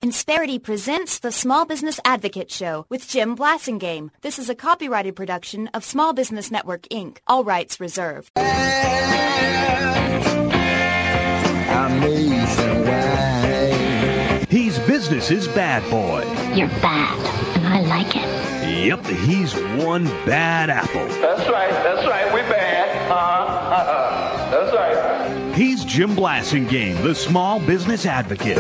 Insperity presents the Small Business Advocate Show with Jim Blasingame. This is a copyrighted production of Small Business Network, Inc. All rights reserved. He's business's bad boy. You're bad, and I like it. Yep, he's one bad apple. That's right, we bad. That's right. He's Jim Blasingame, the Small Business Advocate.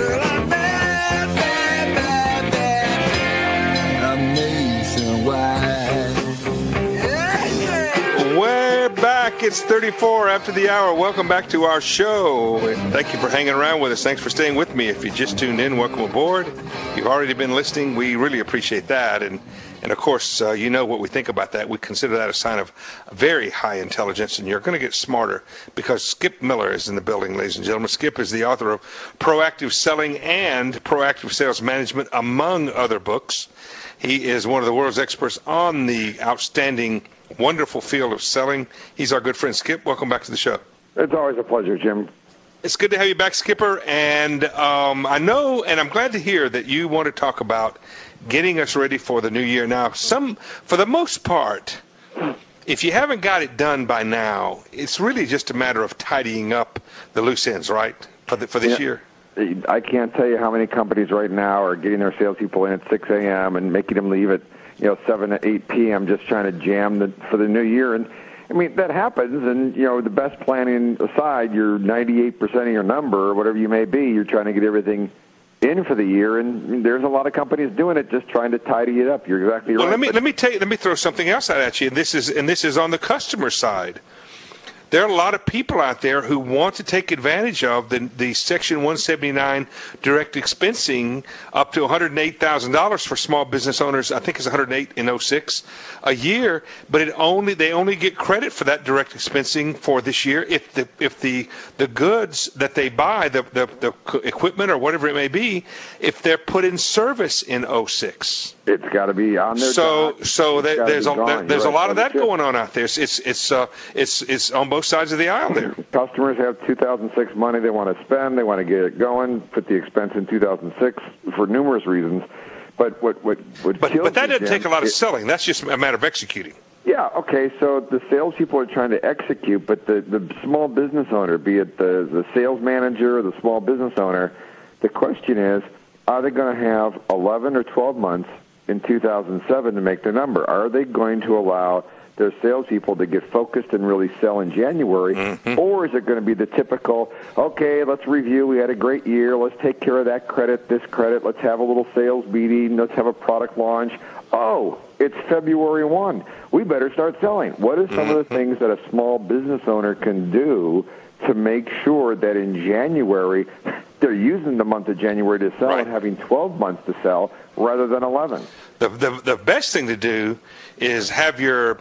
We're back. It's 34 after the hour. Welcome back to our show. Thank you for hanging around with us. Thanks for staying with me. If you just tuned in, welcome aboard. If you've already been listening, we really appreciate that. And of course, you know what we think about that. We consider that a sign of very high intelligence, and you're going to get smarter because Skip Miller is in the building, ladies and gentlemen. Skip is the author of Proactive Selling and Proactive Sales Management, among other books. He is one of the world's experts on the outstanding, wonderful field of selling. He's our good friend, Skip. Welcome back to the show. It's always a pleasure, Jim. It's good to have you back, Skipper. And I know, and I'm glad to hear that you want to talk about getting us ready for the new year. Now, for the most part, if you haven't got it done by now, it's really just a matter of tidying up the loose ends, right, for this year? I can't tell you how many companies right now are getting their salespeople in at 6 a.m. and making them leave at 7 to 8 p.m. just trying to jam for the new year. And I mean, that happens, and the best planning aside, you're 98% of your number, or whatever you may be, you're trying to get everything in for the year, and there's a lot of companies doing it, just trying to tidy it up. You're exactly right. Well, let me throw something else out at you, and this is on the customer side. There are a lot of people out there who want to take advantage of the Section 179 direct expensing up to $108,000 for small business owners. I think it's $108 in 06 a year, but they only get credit for that direct expensing for this year if the goods that they buy, the equipment or whatever it may be, if they're put in service in 06. It's got to be on their there's a lot of that going on out there. It's on both sides of the aisle there. Customers have 2006 money they want to spend. They want to get it going. Put the expense in 2006 for numerous reasons. But that doesn't take a lot of selling. That's just a matter of executing. Yeah. Okay. So the salespeople are trying to execute, but the small business owner, be it the sales manager or the small business owner, the question is, are they going to have 11 or 12 months in 2007 to make their number? Are they going to allow their salespeople to get focused and really sell in January, or is it going to be the typical, okay, let's review, we had a great year, let's take care of that credit, this credit, let's have a little sales meeting, let's have a product launch. Oh, it's February 1. We better start selling. What are some of the things that a small business owner can do to make sure that in January they're using the month of January to sell and having 12 months to sell rather than 11? The best thing to do is have your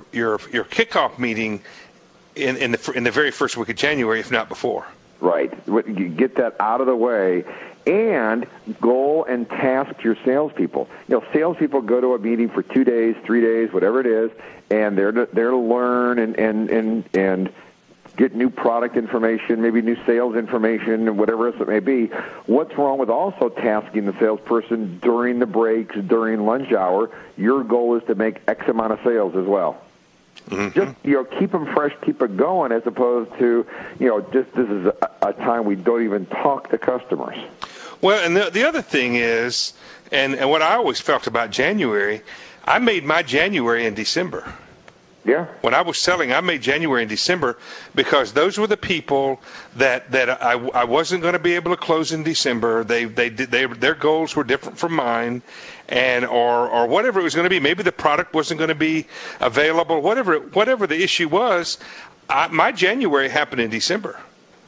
kickoff meeting in the very first week of January, if not before. Right. You get that out of the way, and goal and task your salespeople. Salespeople go to a meeting for 2 days, 3 days, whatever it is, and they're to learn and get new product information, maybe new sales information, whatever else it may be. What's wrong with also tasking the salesperson during the breaks, during lunch hour? Your goal is to make X amount of sales as well. Just keep them fresh, keep it going, as opposed to just this is a time we don't even talk to customers. Well, and the other thing is, and what I always felt about January, I made my January in December. Yeah. When I was selling, I made January and December because those were the people that I wasn't going to be able to close in December. Their goals were different from mine, and or whatever it was going to be. Maybe the product wasn't going to be available. Whatever the issue was, my January happened in December.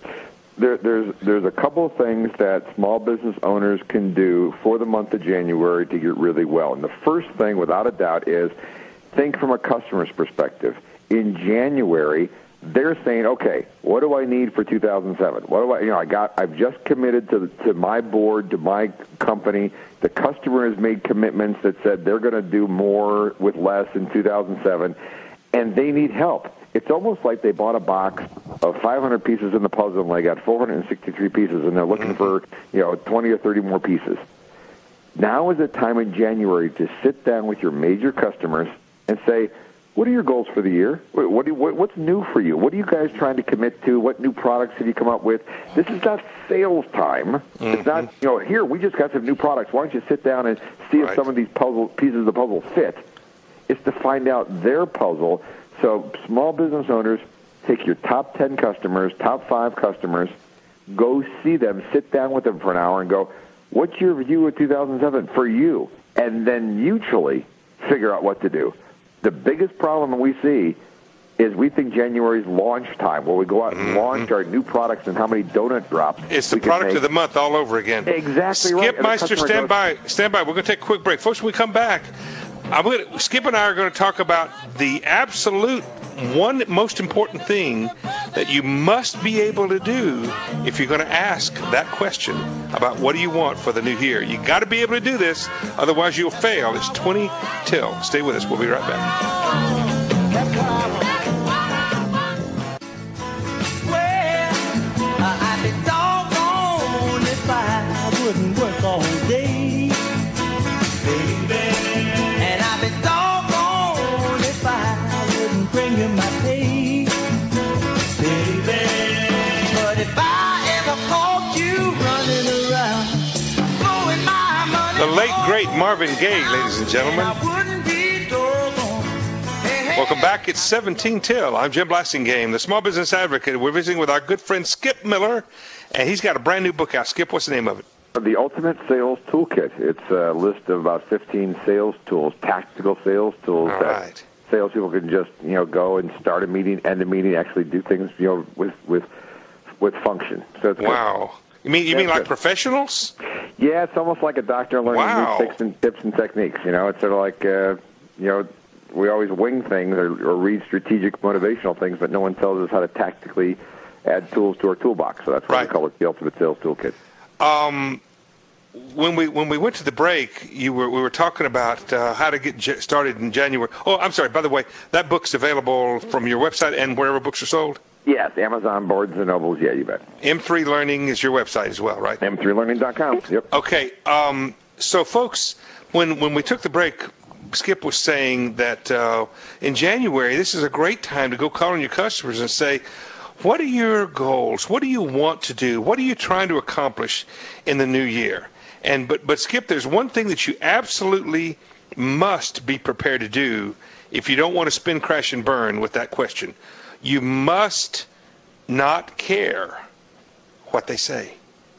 There's a couple of things that small business owners can do for the month of January to get really well. And the first thing, without a doubt, is think from a customer's perspective. In January, they're saying, okay, what do I need for 2007? What do I've just committed to my board, to my company. The customer has made commitments that said they're going to do more with less in 2007, and they need help. It's almost like they bought a box of 500 pieces in the puzzle, and they got 463 pieces, and they're looking for 20 or 30 more pieces. Now is the time in January to sit down with your major customers and say, what are your goals for the year? What's new for you? What are you guys trying to commit to? What new products have you come up with? This is not sales time. It's not, here, we just got some new products. Why don't you sit down and see if some of these pieces of the puzzle fit? It's to find out their puzzle. So small business owners, take your top 10 customers, top 5 customers, go see them, sit down with them for an hour and go, what's your view of 2007 for you? And then mutually figure out what to do. The biggest problem we see is we think January is launch time, where we go out and launch our new products and how many donut drops. It's the product of the month all over again. Exactly right. Skip Meister, stand by. We're going to take a quick break. Folks, when we come back, Skip and I are going to talk about the absolute one most important thing that you must be able to do if you're going to ask that question about what do you want for the new year. You got to be able to do this, otherwise you'll fail. It's 20 till. Stay with us. We'll be right back. The late, great Marvin Gaye, ladies and gentlemen. Welcome back. It's 17 till. I'm Jim Blasingame, the Small Business Advocate. We're visiting with our good friend Skip Miller, and he's got a brand new book out. Skip, what's the name of it? The Ultimate Sales Toolkit. It's a list of about 15 sales tools, tactical sales tools that salespeople can just go and start a meeting, end a meeting, actually do things with function. So it's wow. You mean like professionals? Yeah, it's almost like a doctor learning new tricks and tips and techniques. It's sort of like we always wing things or read strategic motivational things, but no one tells us how to tactically add tools to our toolbox. So that's why we call it the Ultimate Sales Toolkit. When we went to the break, we were talking about how to get started in January. Oh, I'm sorry. By the way, that book's available from your website and wherever books are sold? Yes, Amazon, Barnes & Nobles, yeah, you bet. M3 Learning is your website as well, right? M3Learning.com, yep. Okay, so folks, when we took the break, Skip was saying that in January, this is a great time to go call on your customers and say, what are your goals? What do you want to do? What are you trying to accomplish in the new year? But Skip, there's one thing that you absolutely must be prepared to do if you don't want to spin, crash, and burn with that question. You must not care what they say.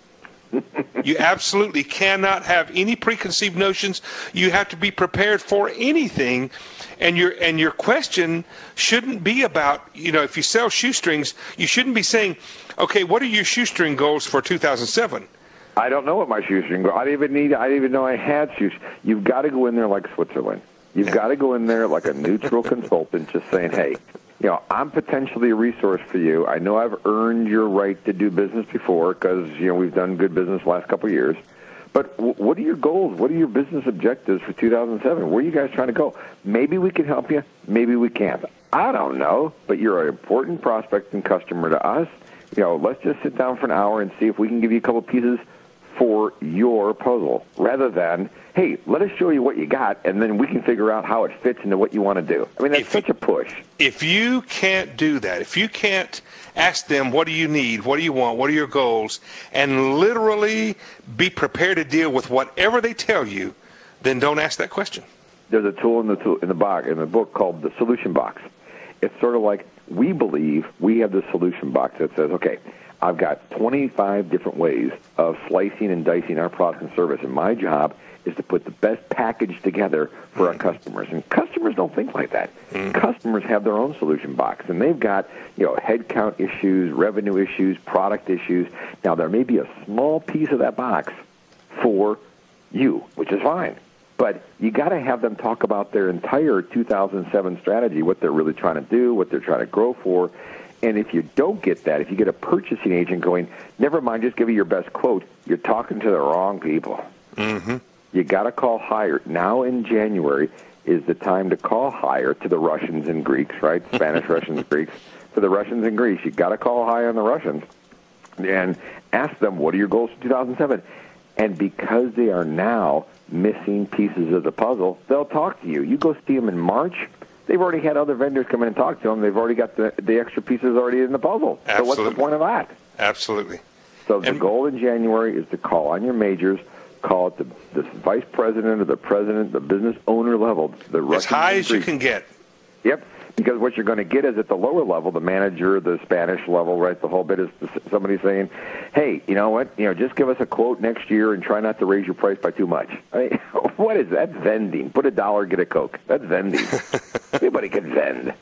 You absolutely cannot have any preconceived notions. You have to be prepared for anything, and your question shouldn't be about, if you sell shoestrings, you shouldn't be saying, okay, what are your shoestring goals for 2007? I don't know what my shoestring goals. I didn't even know I had shoes. You've got to go in there like Switzerland. You've got to go in there like a neutral consultant, just saying, hey, I'm potentially a resource for you. I know I've earned your right to do business before because, we've done good business the last couple of years. But what are your goals? What are your business objectives for 2007? Where are you guys trying to go? Maybe we can help you. Maybe we can't. I don't know, but you're an important prospect and customer to us. Let's just sit down for an hour and see if we can give you a couple pieces for your puzzle, rather than, hey, let us show you what you got, and then we can figure out how it fits into what you want to do. I mean, that's such a push. If you can't do that, if you can't ask them, what do you need, what do you want, what are your goals, and literally be prepared to deal with whatever they tell you, then don't ask that question. There's a tool in the book called the Solution Box. It's sort of like we believe we have the solution box that says, okay, I've got 25 different ways of slicing and dicing our product and service, and my job is to put the best package together for our customers. And customers don't think like that. Customers have their own solution box, and they've got headcount issues, revenue issues, product issues. Now, there may be a small piece of that box for you, which is fine. But you got to have them talk about their entire 2007 strategy, what they're really trying to do, what they're trying to grow for. And if you don't get that, if you get a purchasing agent going, never mind, just give me your best quote, you're talking to the wrong people. Mm-hmm. You got to call higher. Now in January is the time to call higher to the Russians and Greeks, right? Spanish, Russians, Greeks. To the Russians and Greeks, you got to call high on the Russians and ask them, what are your goals for 2007? And because they are now missing pieces of the puzzle, they'll talk to you. You go see them in March, they've already had other vendors come in and talk to them. They've already got the extra pieces already in the puzzle. Absolutely. So what's the point of that? Absolutely. So the goal in January is to call on your majors, call it the vice president or the president, the business owner level. As high as you can get. Yep. Because what you're going to get is at the lower level, the manager, the Spanish level, right? The whole bit is somebody saying, hey, you know what? Just give us a quote next year and try not to raise your price by too much. I mean, what is that? Vending. Put $1, get a Coke. That's vending. Anybody can vend.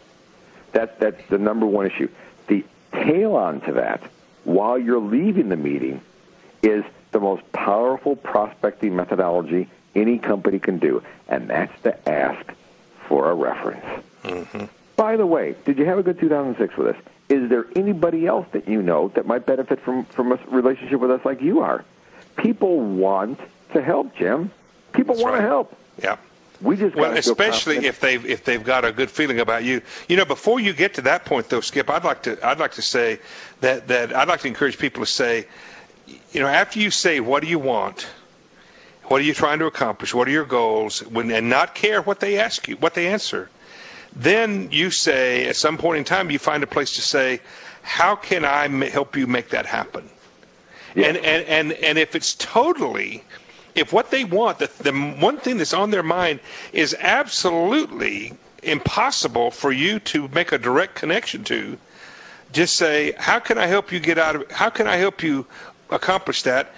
That's the number one issue. The tail on to that, while you're leaving the meeting, is the most powerful prospecting methodology any company can do, and that's to ask for a reference. Mm-hmm. By the way, did you have a good 2006 with us? Is there anybody else that you know that might benefit from a relationship with us like you are? People want to help, Jim. People want to help. Yeah. We just especially if they've got a good feeling about you. Before you get to that point, though, Skip, I'd like to say that I'd like to encourage people to say, after you say, what do you want? What are you trying to accomplish? What are your goals? And not care what they ask you, what they answer. Then you say, at some point in time, you find a place to say, how can I help you make that happen? Yeah. And if it's totally, if what they want, the one thing that's on their mind is absolutely impossible for you to make a direct connection to, just say, how can I help you how can I help you accomplish that?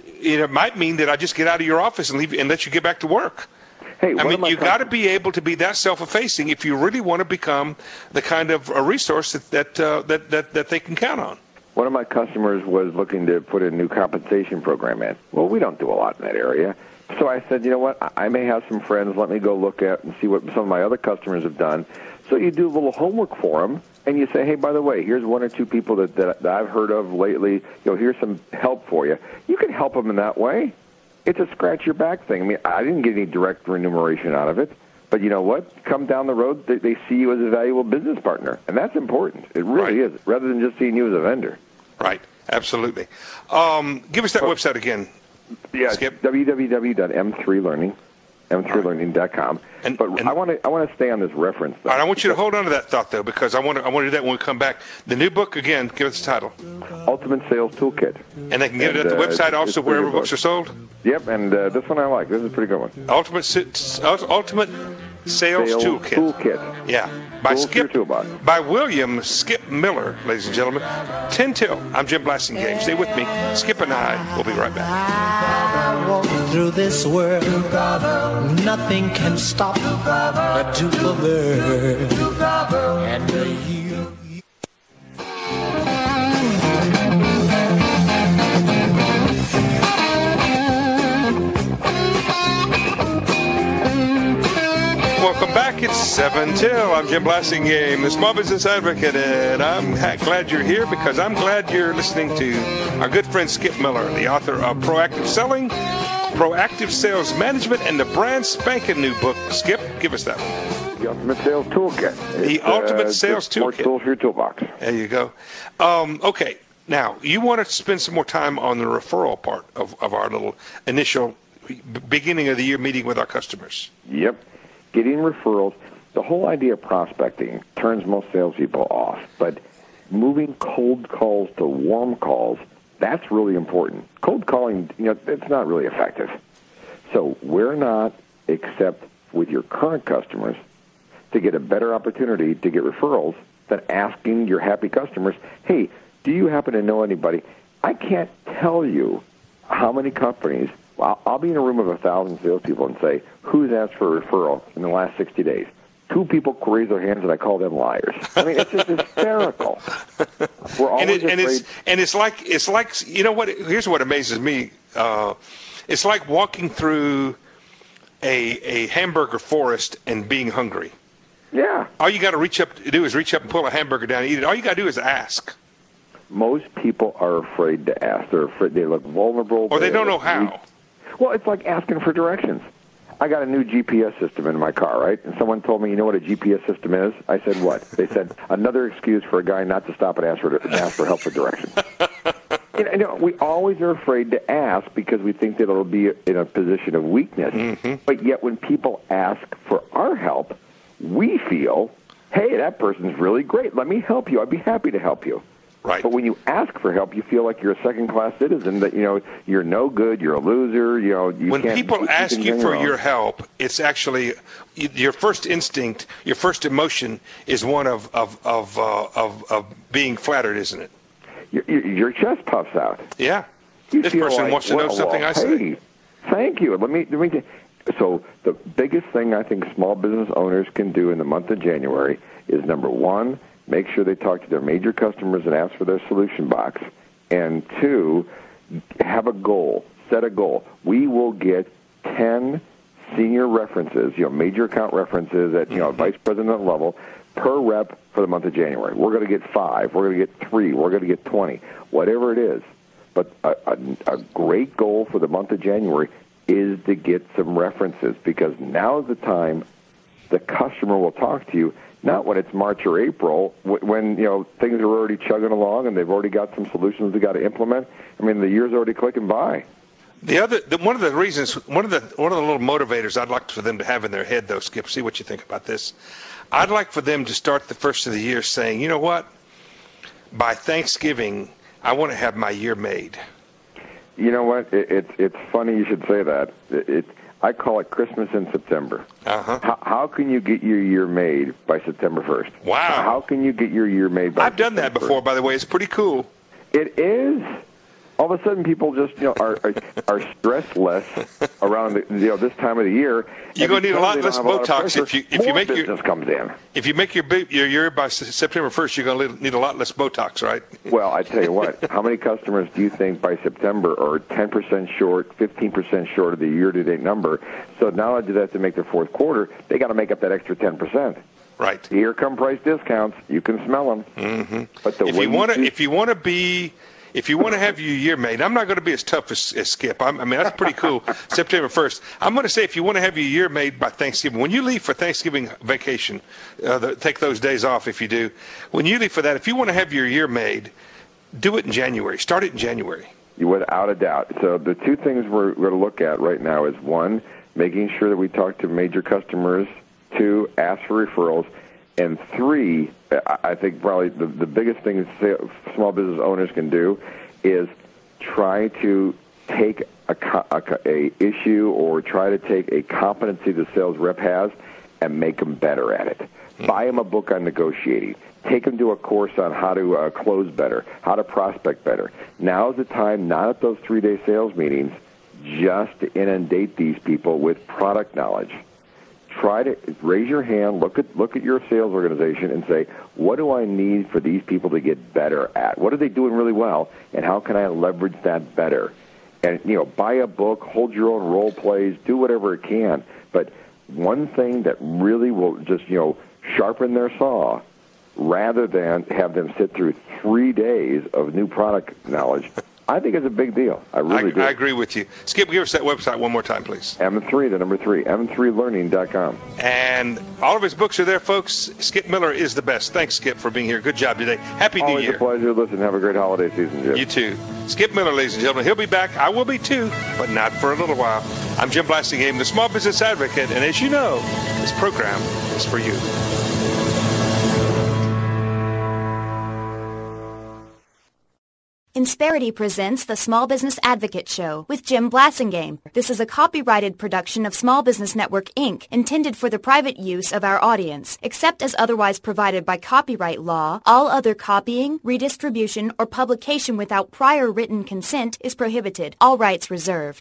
It might mean that I just get out of your office and leave and let you get back to work. Hey, you got to be able to be that self-effacing if you really want to become the kind of a resource that they can count on. One of my customers was looking to put a new compensation program in. Well, we don't do a lot in that area. So I said, you know what, I may have some friends. Let me go look at and see what some of my other customers have done. So you do a little homework for them, and you say, hey, by the way, here's one or two people that I've heard of lately. Here's some help for you. You can help them in that way. It's a scratch-your-back thing. I mean, I didn't get any direct remuneration out of it. But you know what? Come down the road, they see you as a valuable business partner. And that's important. It really is, rather than just seeing you as a vendor. Right. Absolutely. Give us that website again. Yeah, Skip. www.m3learning.com. But I want to stay on this reference. All right, I want you to hold on to that thought, though, because I want to do that when we come back. The new book, again, give us the title. Ultimate Sales Toolkit. And they can get it at the website also, wherever books are sold? Yep, and this one I like. This is a pretty good one. Ultimate Sales Toolkit. Yeah. By William Skip Miller, ladies and gentlemen. 10 till. I'm Jim Blasingame. Stay with me. Skip and I will be right back. Through this world, nothing can stop a Duke bird. And you. Welcome back. It's 7 till. I'm Jim Blasingame, the Small Business Advocate, and I'm glad you're here because I'm glad you're listening to our good friend Skip Miller, the author of Proactive Selling, Proactive Sales Management, and the brand spanking new book. Skip, give us that one. The Ultimate Sales Toolkit. The Ultimate Sales Toolkit. More tools for your toolbox. There you go. Okay. Now, you want to spend some more time on the referral part of our little initial beginning of the year meeting with our customers. Yep. Getting referrals, the whole idea of prospecting turns most salespeople off. But moving cold calls to warm calls, that's really important. Cold calling, it's not really effective. So we're not, except with your current customers, to get a better opportunity to get referrals than asking your happy customers, hey, do you happen to know anybody? I can't tell you how many companies. I'll be in a room of 1,000 salespeople and say, who's asked for a referral in the last 60 days? 2 people raise their hands and I call them liars. I mean, it's just hysterical. We're always afraid. It's like you know what? Here's what amazes me. It's like walking through a hamburger forest and being hungry. Yeah. All you got to do is reach up and pull a hamburger down and eat it. All you got to do is ask. Most people are afraid to ask. They're afraid. They look vulnerable. Or they don't know how. Well, it's like asking for directions. I got a new GPS system in my car, right? And someone told me, you know what a GPS system is? I said, what? They said, another excuse for a guy not to stop and ask for help for directions. We always are afraid to ask because we think that it'll be in a position of weakness. Mm-hmm. But yet when people ask for our help, we feel, hey, that person's really great. Let me help you. I'd be happy to help you. Right. But when you ask for help, you feel like you're a second-class citizen, that, you're no good, you're a loser, When people ask you for your help, it's actually your first instinct, your first emotion is one of being flattered, isn't it? Your chest puffs out. Yeah. This person wants to know something I say. Hey, thank you. Let me. So the biggest thing I think small business owners can do in the month of January is, number one, make sure they talk to their major customers and ask for their solution box. And two, have a goal. Set a goal. We will get 10 senior references, major account references at, vice president level per rep for the month of January. We're going to get 5. We're going to get 3. We're going to get 20. Whatever it is. But a great goal for the month of January is to get some references, because now is the time the customer will talk to you. Not when it's March or April, when things are already chugging along and they've already got some solutions they got to implement. I mean, the year's already clicking by. One of the little motivators I'd like for them to have in their head, though, Skip, see what you think about this. I'd like for them to start the first of the year saying, you know what? By Thanksgiving, I want to have my year made. You know what? It's funny you should say that. I call it Christmas in September. Uh-huh. How can you get your year made by September 1st? Wow. How can you get your year made by I've done that before, by the way. It's pretty cool. It is. All of a sudden, people just are stressed less around this time of the year. You're going to need a lot less Botox if you make business comes in. If you make your year by September 1st, you're going to need a lot less Botox, right? Well, I tell you what. How many customers do you think by September are 10% short, 15% short of the year-to-date number? So not only do they have to make their fourth quarter, they got to make up that extra 10%. Right. Here come price discounts. You can smell them. Mm-hmm. But if you want to have your year made, I'm not going to be as tough as Skip. I mean, that's pretty cool. September 1st. I'm going to say if you want to have your year made by Thanksgiving, when you leave for Thanksgiving vacation, take those days off if you do. When you leave for that, if you want to have your year made, do it in January. Start it in January. Without a doubt. So the two things we're going to look at right now is, one, making sure that we talk to major customers. 2, ask for referrals. And 3, I think probably the biggest thing small business owners can do is try to take a issue or try to take a competency the sales rep has and make them better at it. Mm-hmm. Buy them a book on negotiating. Take them to a course on how to close better, how to prospect better. Now's the time, not at those 3-day sales meetings, just to inundate these people with product knowledge. Try to raise your hand, look at your sales organization and say, what do I need for these people to get better at? What are they doing really well, and how can I leverage that better? And, buy a book, hold your own role plays, do whatever it can. But one thing that really will just, sharpen their saw, rather than have them sit through 3 days of new product knowledge, I think it's a big deal. I really do. I agree with you. Skip, give us that website one more time, please. M3, the number 3, m3learning.com. And all of his books are there, folks. Skip Miller is the best. Thanks, Skip, for being here. Good job today. Happy New Year. Always a pleasure. Listen, have a great holiday season, Jim. You too. Skip Miller, ladies and gentlemen. He'll be back. I will be too, but not for a little while. I'm Jim Blasingame, the Small Business Advocate, and as you know, this program is for you. Insperity presents the Small Business Advocate Show with Jim Blasingame. This is a copyrighted production of Small Business Network, Inc., intended for the private use of our audience. Except as otherwise provided by copyright law, all other copying, redistribution, or publication without prior written consent is prohibited. All rights reserved.